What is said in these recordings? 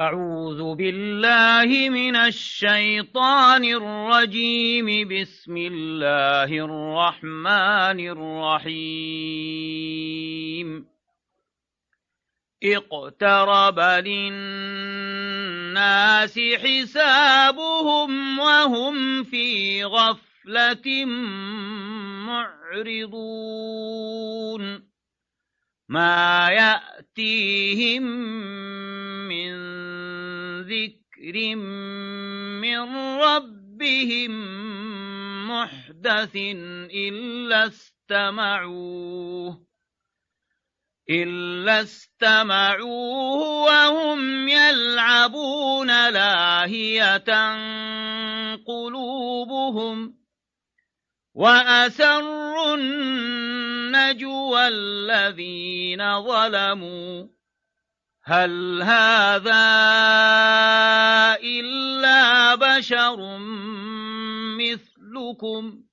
أعوذ بالله من الشيطان الرجيم. بسم الله الرحمن الرحيم. اقترب للناس حسابهم وهم في غفلة معرضون. ما يأتيهم من ذكر من ربهم محدث إلا استمعوه وهم يلعبون لاهية قلوبهم وأسروا النجوى الذين ظلموا هل هذا إلا بشر مثلكم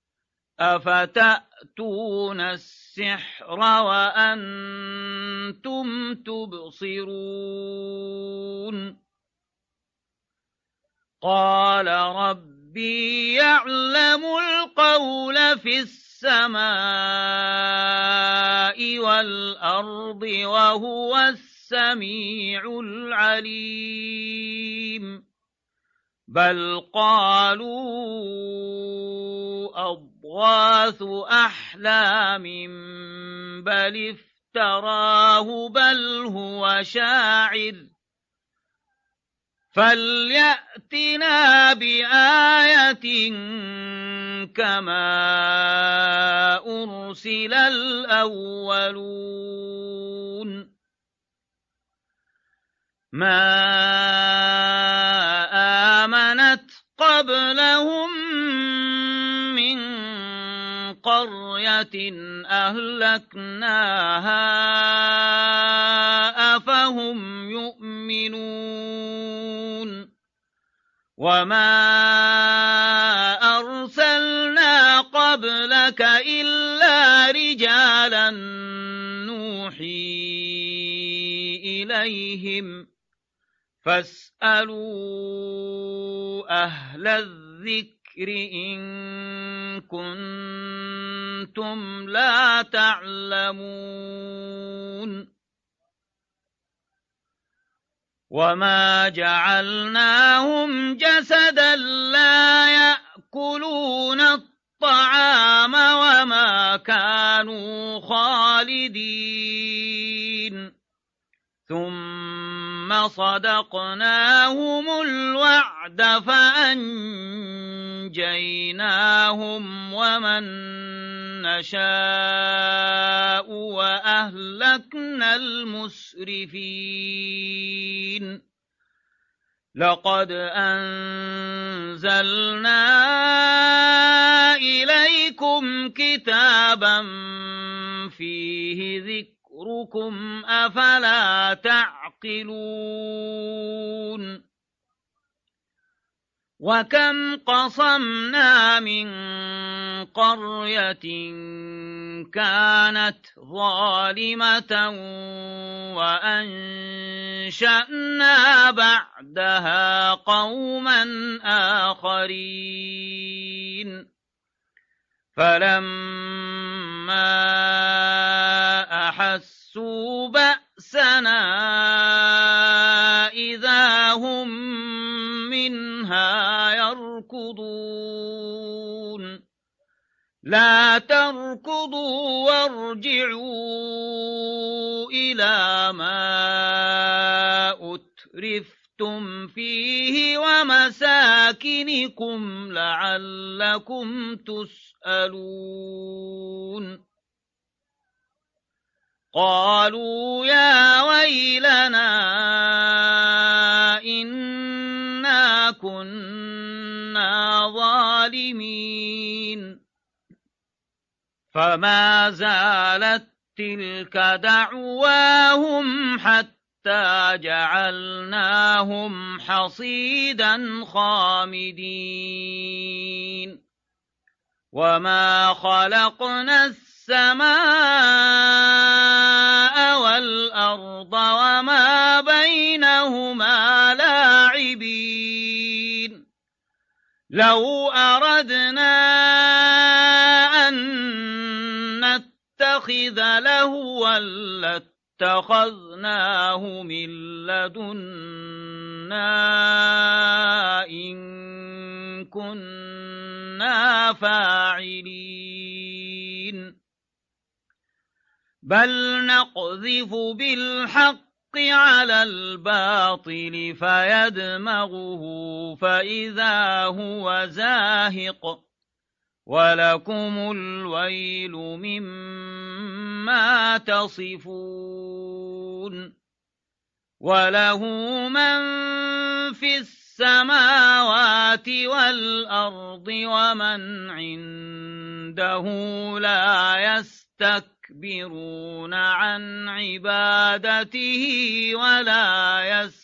أفتأتون السحر وأنتم تبصرون. قال ربي يعلم القول في السماء والأرض وهو السميع العليم. بل قالوا أضغاث أحلام بل افتراه بل هو شاعر فليأتنا بآية كما أرسل الأولون. ما آمنت قبلهم من قرية أهلكناها أفهم يؤمنون. وما أرسلنا قبلك إلا رجالا نوحي إليهم فاسألوا أهل الذكر إن كنتم لا تعلمون. وما جعلناهم جسدا لا يأكلون الطعام وما كانوا خالدين ثم صدقناهم الوعد فأنجيناهم ومن نشاء وأهلكنا المسرفين. لقد أنزلنا إليكم كتابا فيه ذكركم أفلا تعقلون. وكم قصمنا من قرية كانت ظالمة وأنشأنا بعدها قوما آخرين. فلما أحسوا بأسنا إذا هم منها يركضون. لا تركضوا وارجعوا إلى ما أترفتم فيه ومساكنكم لعلكم تسألون. قالوا يا ويلنا إنا كنا ظالمين. فما زالت تلك دعواهم حتى جعلناهم حصيدا خامدين. وما خلقنا السماء والأرض وما بينهما بينهما لاعبين لو أردنا أن نتخذ لهوا لاتخذناه من لدنا إن كنا فاعلين بل نقذف بالحق على الباطل فيدمغه فإذا هو زاهق ولكم الويل مما تصفون وله من في السماوات والأرض ومن عنده لا يستكبرون عن عبادته ولا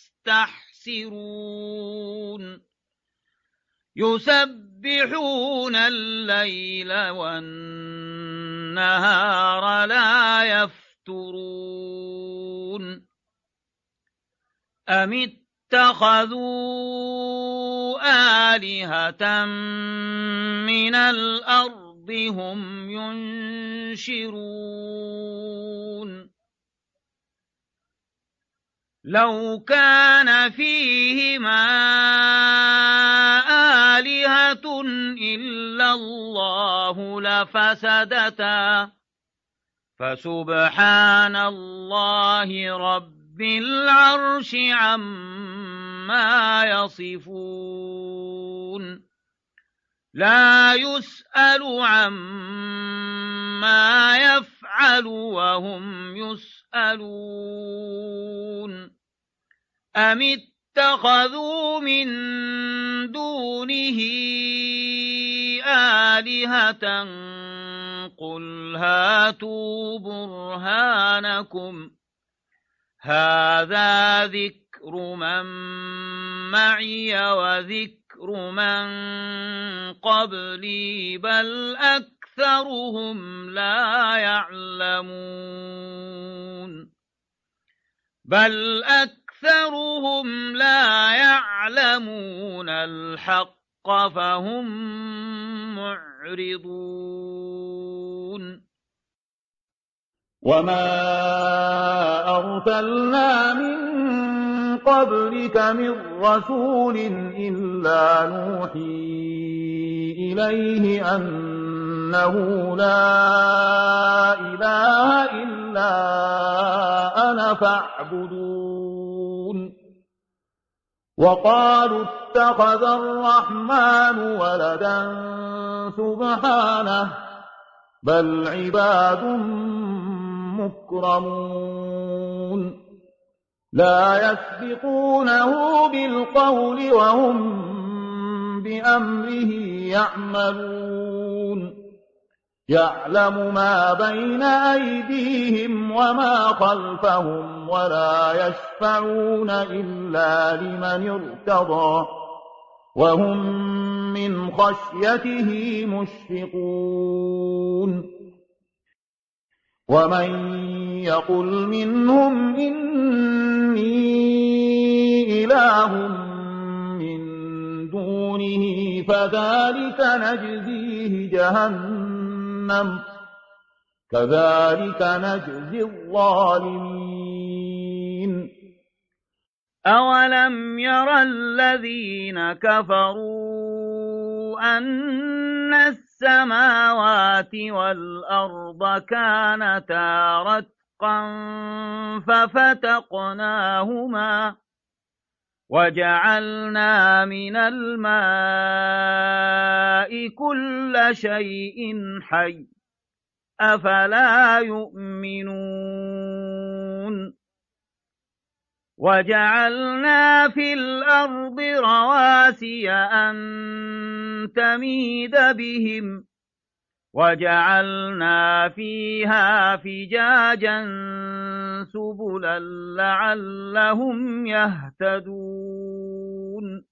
يستحسرون يسبحون الليل والنهار لا يفترون أم اتخذوا آلهة من الأرض هم ينشرون لو كان فيهما آلهة إلا الله لفسدتا فسبحان الله رب العرش عما يصفون لا يسأل عما يفعل وهم يسألون أم اتخذوا من دونه آلهة قل هاتوا برهانكم هذا ذكر من معي وذكر من قبلي بل أكثرهم لا يعلمون الحق فهم معرضون وما أرسلنا من قبلك من رسول إلا نوحي إليه أنه لا إله إلا أنا فاعبدون وقالوا اتخذ الرحمن ولدا سبحانه بل عباد مكرمون لا يسبقونه بالقول وهم بأمره يعملون يعلم ما بين أيديهم وما خلفهم ولا يشفعون إلا لمن ارتضى وهم من خشيته مشفقون ومن يقل منهم إني إله من دونه فذلك نجزيه جهنم كذلك نجزي الظالمين أولم ير الذين كفروا أن السماوات والأرض كانتا رتقا ففتقناهما وجعلنا من الماء كل شيء حي أفلا يؤمنون وجعلنا في الأرض رواسي أن تميد بهم وجعلنا فيها فجاجا سبلا لعلهم يهتدون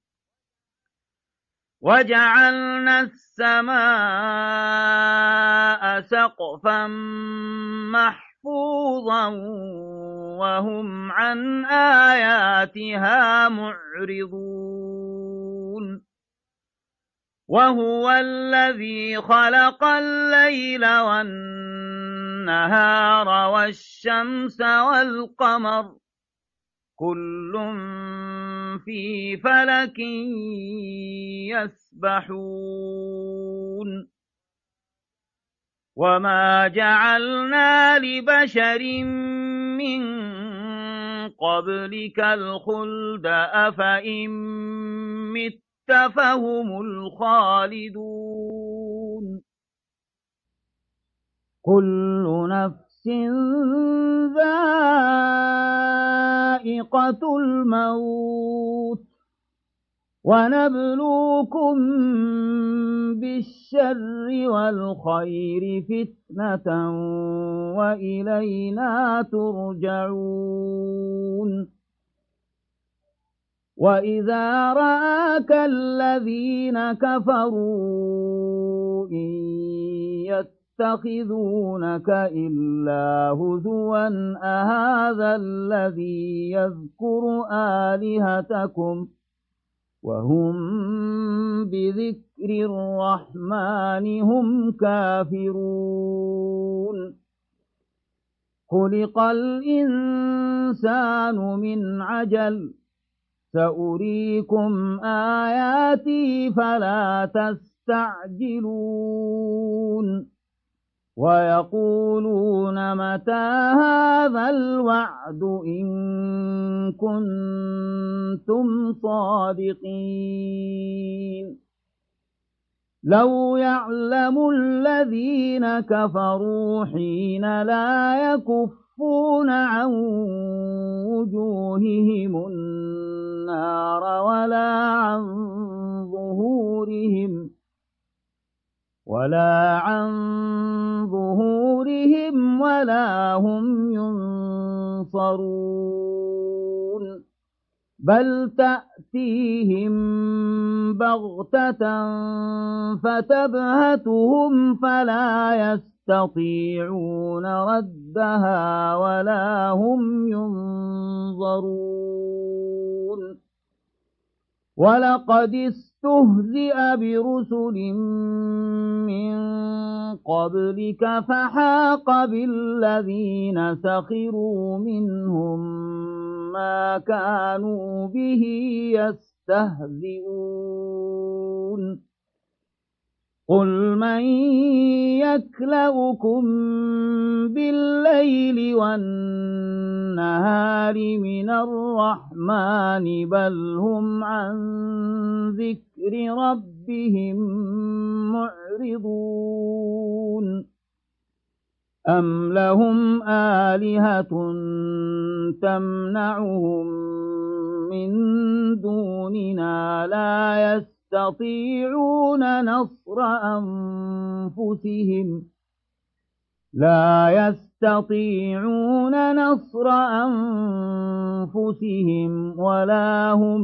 وجعلنا السماء سقفا محفوظا وهم عن آياتها معرضون وهو الذي خلق الليل والنهار والشمس والقمر كل في فلك يسبحون وما جعلنا لبشر من قبلك الخلد أفإن مت فهم الخالدون كل نفس ذائقة الموت ونبلوكم بالشر والخير فتنة وإلينا ترجعون وإذا رآك الذين كفروا إن يتخذونك إلا هزوا أهذا الذي يذكر آلهتكم وهم بذكر الرحمن هم كافرون خلق الإنسان من عجل سأريكم آياتي فلا تستعجلون ويقولون متى هذا الوعد إن كنتم صادقين لو يعلم الذين كفروا حين لا يكفون عن وجوههم النار ولا عن ظهورهم ولا هم ينصرون بل تأتيهم بغتة فتبهتهم فلا يستطيعون ردها ولا هم ينظرون ولقد استهزئ برسل من قبلك فحاق بالذين سخروا منهم ما كانوا به يستهزئون قل من يكلؤكم بالليل والنهار من الرحمن بل هم عن ذكر ربهم معرضون أم لهم آلهة تمنعهم من دوننا لا يستطيعون نصر أنفسهم ولا هم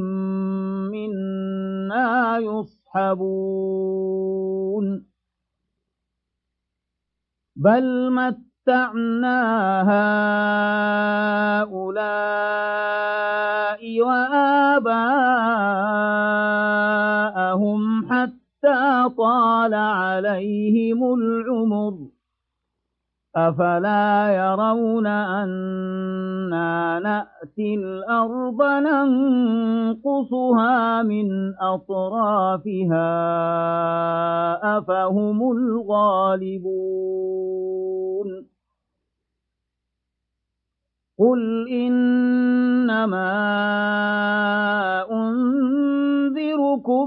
منا يصحبون بل متعنا هؤلاء وآباءهم حتى طال عليهم العمر أفلا يرون أنا نأتي الأرض ننقصها من أطرافها أفهم الغالبون قل إنما أنذركم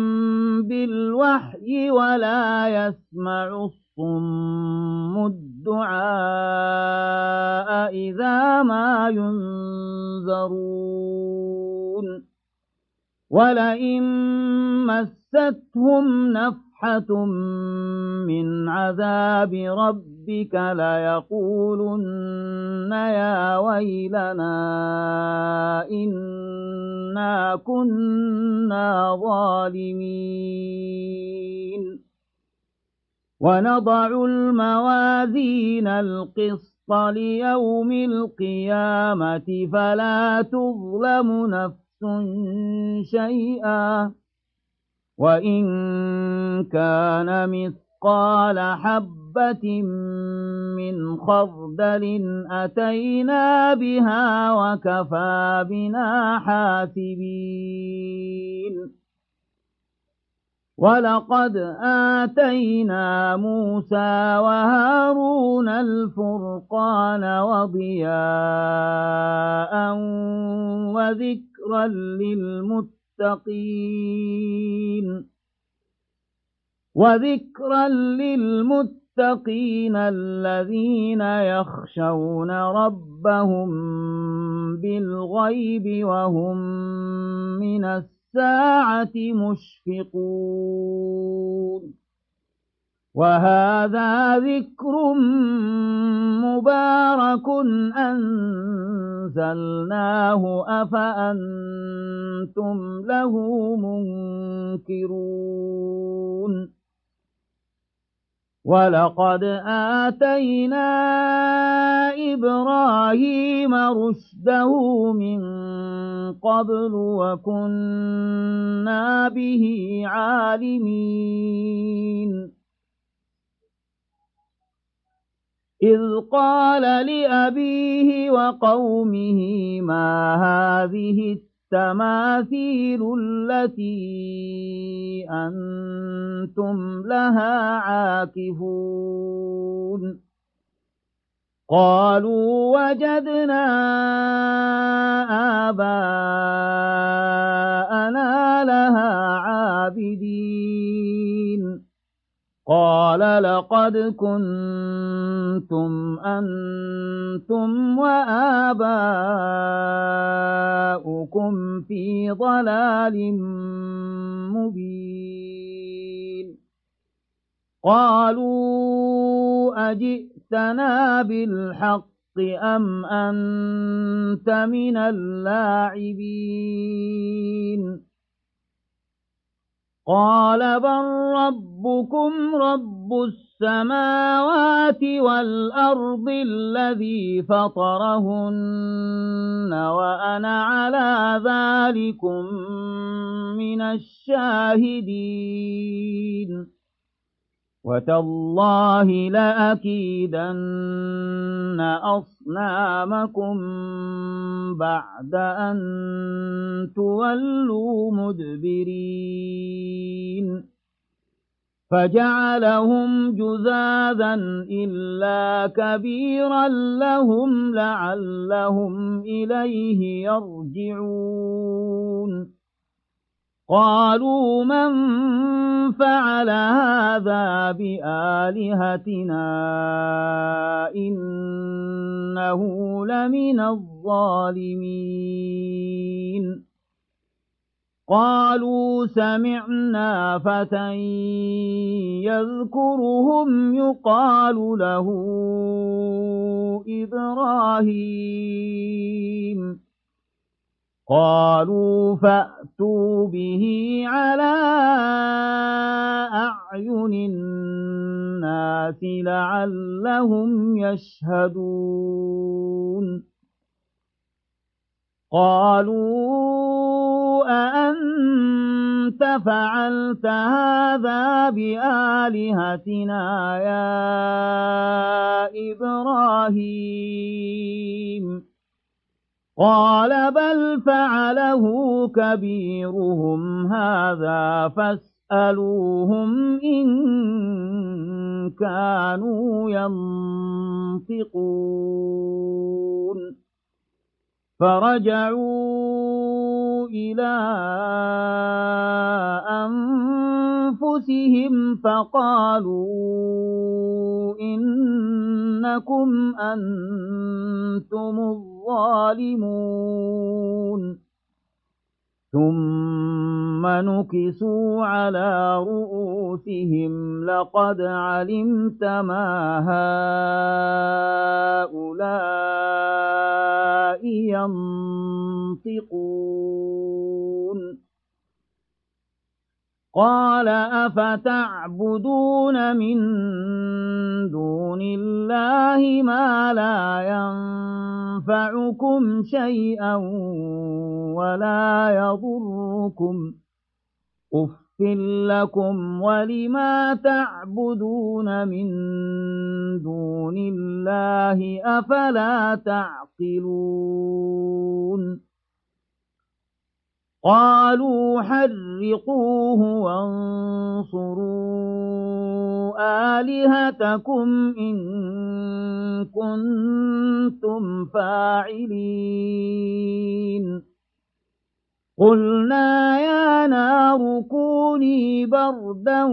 بالوحي ولا يسمع الصم الدعاء إذا ما ينذرون ولئن مستهم نفحة من عذاب ربك ليقولن يا ويلنا إنا كنا ظالمين ونضع الموازين القسط ليوم القيامة فلا تظلم نفس شيئا وإن كان مثقال حبة من خردل أتينا بها وكفى بنا حاسبين ولقد آتينا موسى وهارون الفرقان وضياء وذكرا للمتقين الذين يخشون ربهم بالغيب وهم من الساعة مشفقون وهذا ذكر مبارك أنزلناه أفأنتم له منكرون ولقد آتينا إبراهيم رشده من قبل وكنا به عالمين إذ قال لأبيه وقومه ما هذه التماثيل التي أنتم لها عاكفون قالوا وجدنا آباءنا لها عابدين قال لقد كنتم أنتم وآباؤكم في ضلال مبين قالوا أجئتنا بالحق أم أنت من اللاعبين قال بل ربكم رب السماوات والأرض الذي فطرهن وأنا على ذلكم من الشاهدين وتالله لأكيدن أصنامكم بعد أن تولوا مدبرين فجعلهم جذاذا إلا كبيرا لهم لعلهم إليه يرجعون قالوا من فعل هذا بآلهتنا إنه لمن الظالمين قالوا سمعنا فتى يذكرهم يقال له إبراهيم قالوا فأتوا به على أعين الناس لعلهم يشهدون قالوا أأنت فعلت هذا بآلهتنا يا إبراهيم قال بل فعله كبيرهم هذا فاسألوهم إن كانوا ينطقون فرجعوا إلى أنفسهم فقالوا إنكم أنتم الظالمون ثم نكسوا على رؤوسهم لقد علمت ما هؤلاء ينطقون قال أفتعبدون من دون الله ما لا ينفعكم شيئا ولا يضركم أف لكم ولما تعبدون من دون الله أفلا تعقلون قالوا حرقوه وانصروا آلهتكم إن كنتم فاعلين قلنا يا نار كوني بردا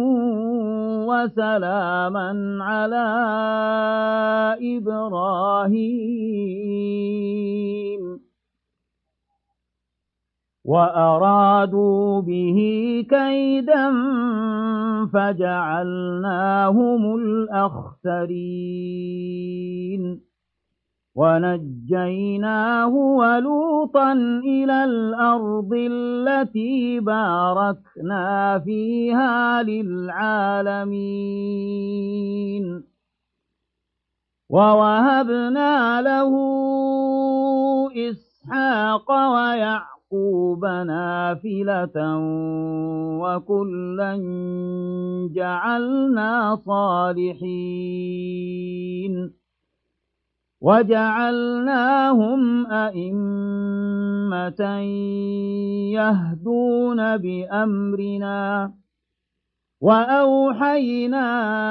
وسلاما على إبراهيم وأرادوا به كيدا فجعلناهم الأخسرين ونجيناه ولوطا إلى الأرض التي باركنا فيها للعالمين ووهبنا له إسحاق ويعقوب نافلة وكلا جعلنا صالحين وجعلناهم أئمة يهدون بأمرنا وأوحينا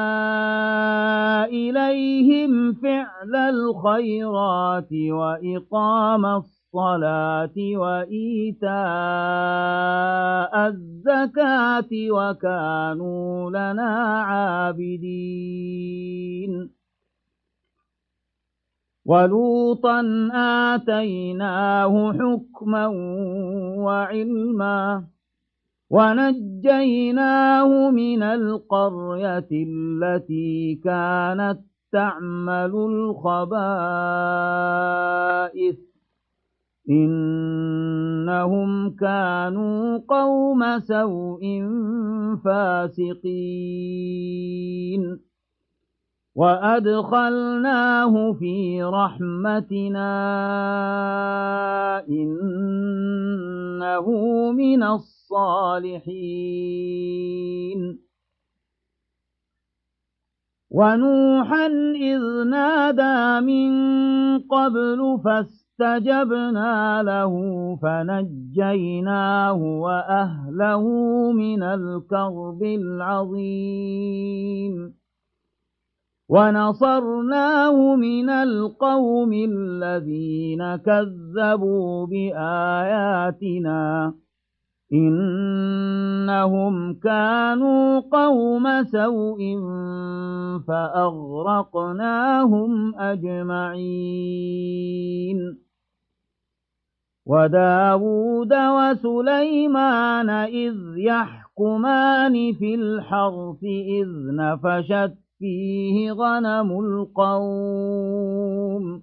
إليهم فعل الخيرات وإقام الصلاة وإيتاء الزكاة وكانوا لنا عابدين ولوطا آتيناه حكما وعلما ونجيناه من القرية التي كانت تعمل الخبائث إنهم كانوا قوم سوء فاسقين وأدخلناه في رحمتنا إنه من الصالحين ونوحا إذ نادى من قبل فاستجبنا له فنجيناه وأهله من الكرب العظيم ونصرناه من القوم الذين كذبوا بآياتنا إنهم كانوا قوم سوء فأغرقناهم أجمعين وداود وسليمان إذ يحكمان في الحرث إذ نفشت فيه غنم القوم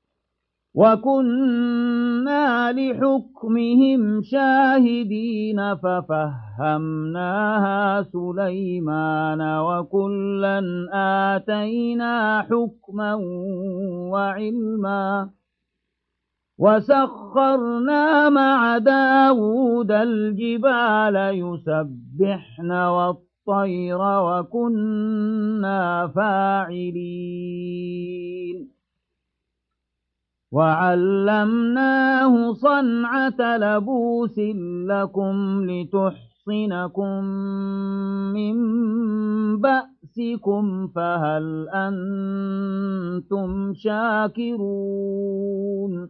وكنا لحكمهم شاهدين ففهمناها سليمان وكلا آتينا حكما وعلما وسخرنا مع داود الجبال يسبحن والطير وكنا فاعلين وعلمناه صنعة لبوس لكم لتحصنكم من بأسكم فهل أنتم شاكرون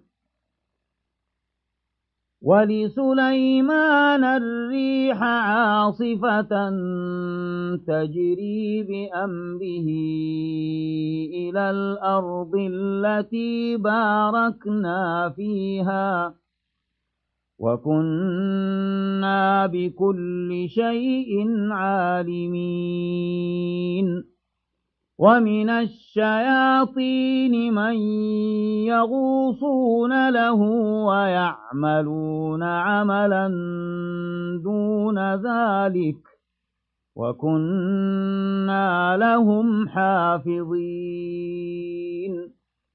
ولسليمان الريح عاصفة تجري بأمره إلى الأرض التي باركنا فيها وكنا بكل شيء عالمين ومن الشياطين من يغوصون له ويعملون عملا دون ذلك وكنا لهم حافظين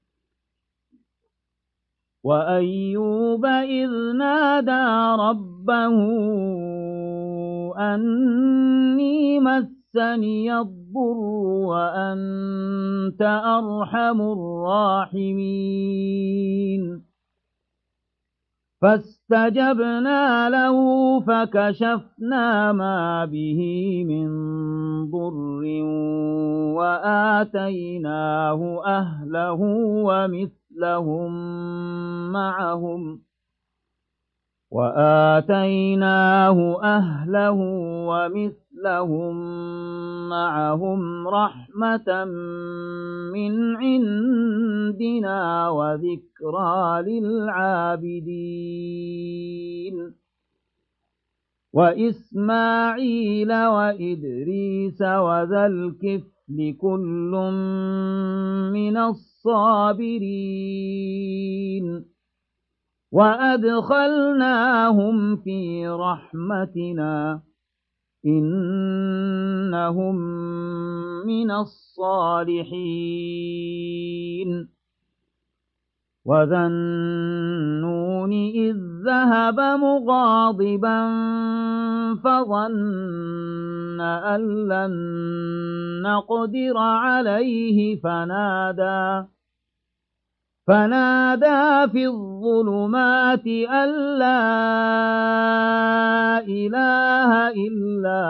وأيوب إذ نادى ربه أني مسني الضر وأنت أرحم الراحمين فاستجبنا له فكشفنا ما به من ضر وآتيناه أهله ومثلهم معهم رحمة من عندنا وذكرى للعابدين وإسماعيل وإدريس وذا الكفل كل من الصابرين وأدخلناهم في رحمتنا إنهم من الصالحين وذا النون إذ ذهب مغاضبا فظن أن لن نقدر عليه فنادى في الظلمات أن لا إله إلا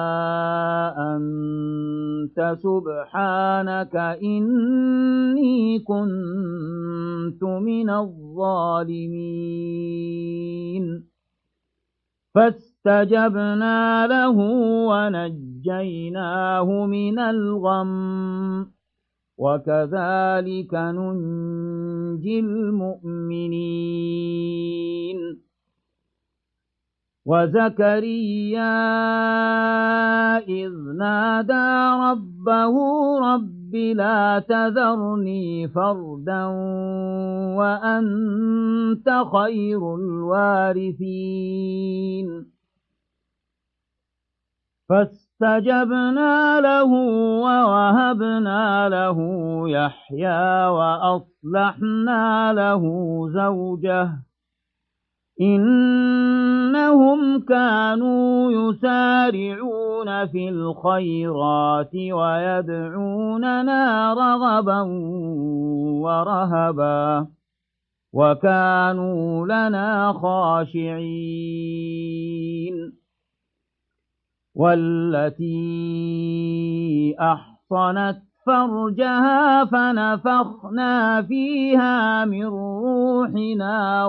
أنت سبحانك إني كنت من الظالمين فاستجبنا له ونجيناه من الغم وكذلك ننجي المؤمنين وزكريا إذ نادى ربه رب لا تذرني فردا وأنت خير الوارثين فاستجبنا له ووهبنا له يحيى وأصلحنا له زوجه إنهم كانوا يسارعون في الخيرات ويدعوننا رغبا ورهبا وكانوا لنا خاشعين والتي أحصنت فرجها فنفخنا فيها من روحنا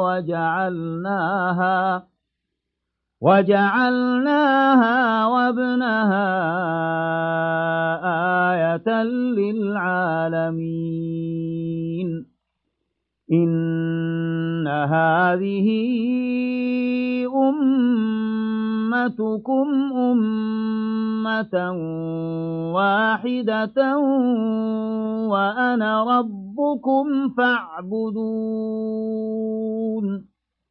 وجعلناها وابنها آية للعالمين إن هذه أمتكم أمة واحدة وأنا ربكم فاعبدون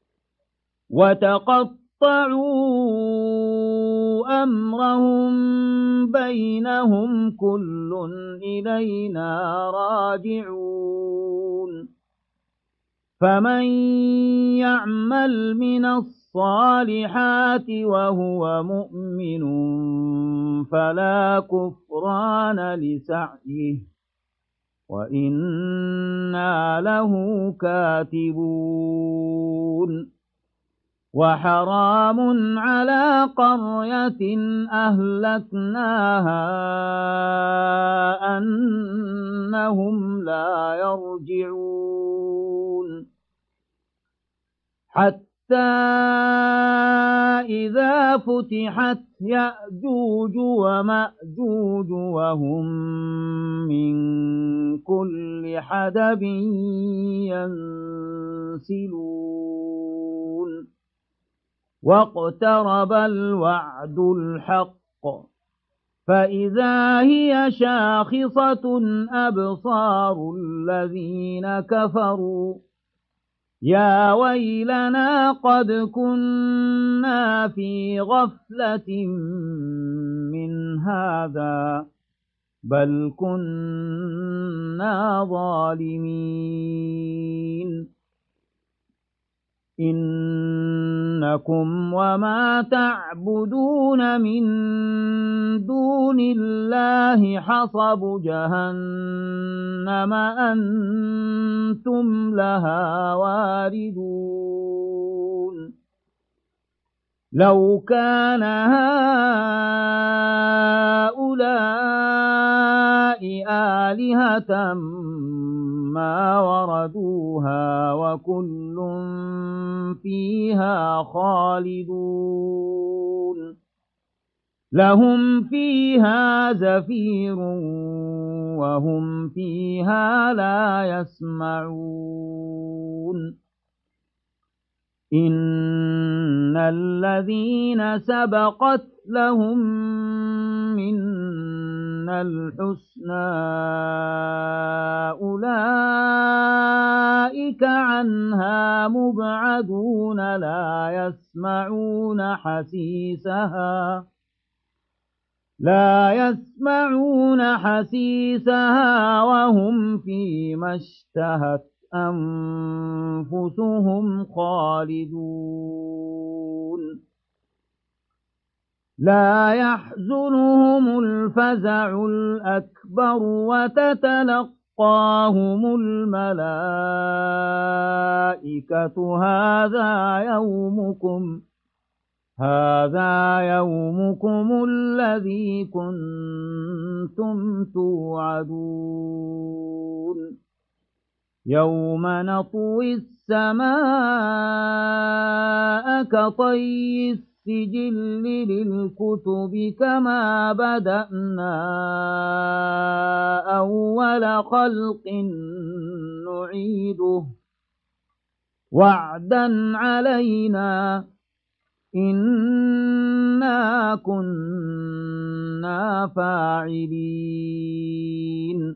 وتقطعوا أمرهم بينهم كل إلينا راجعون فمن يعمل من الصالحات وهو مؤمن فلا كفران لسعيه وإنا له كاتبون وحرام على قرية أهلكناها أنهم لا يرجعون حتى إذا فتحت يأجوج ومأجوج وهم من كل حدب ينسلون واقترب الوعد الحق فإذا هي شاخصة أبصار الذين كفروا يا ويلنا قد كنا في غفلة من هذا بل كنا ظالمين إنكم وما تعبدون من دون الله حصب جهنم أنتم لها واردون لو كان هؤلاء آلهة ما وردوها وكل فيها خالدون لهم فيها زفير وهم فيها لا يسمعون إن الذين سبقت لهم منا الحسنى أولئك عنها مبعدون لا يسمعون حسيسها وهم فيما اشتهت أنفسهم خالدون لا يحزنهم الفزع الأكبر وتتلقاهم الملائكة هذا يومكم الذي كنتم توعدون يوم نطوي السماء كطي السجل للكتب كما بدأنا أول خلق نعيده وعدا علينا إنا كنا فاعلين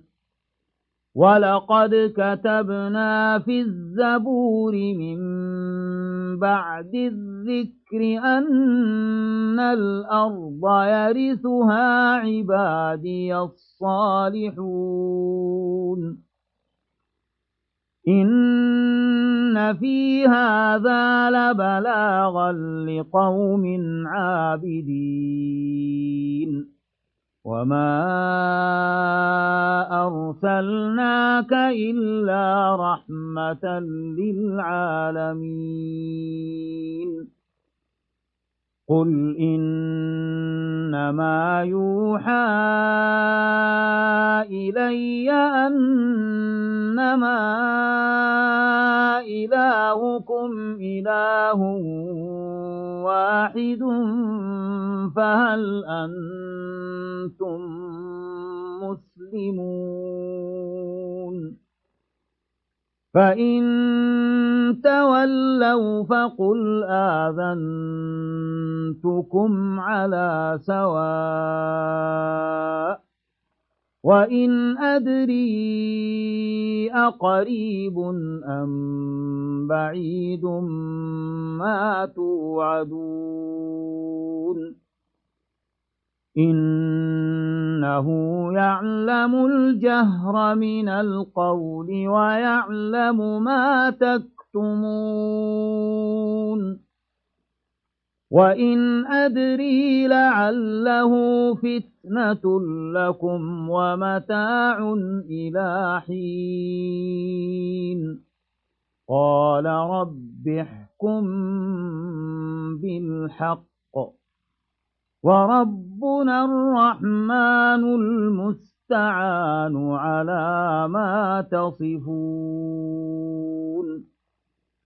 ولقد كتبنا في الزبور من بعد الذكر أن الأرض يرثها عبادي الصالحون إن في هذا لبلاغا لقوم عابدين وما أرسلناك إلا رحمة للعالمين قل إنما يوحى إلي أنما إلهكم إله واحد فهل أنتم مسلمون فإن تولوا فقل آذنتكم على سواء وإن أدري أقريب أم بعيد ما توعدون إنه يعلم الجهر من القول ويعلم ما تكتمون وإن أدري لعله فتنة لكم ومتاع إلى حين قال رب احكم بالحق وربنا الرحمن المستعان على ما تصفون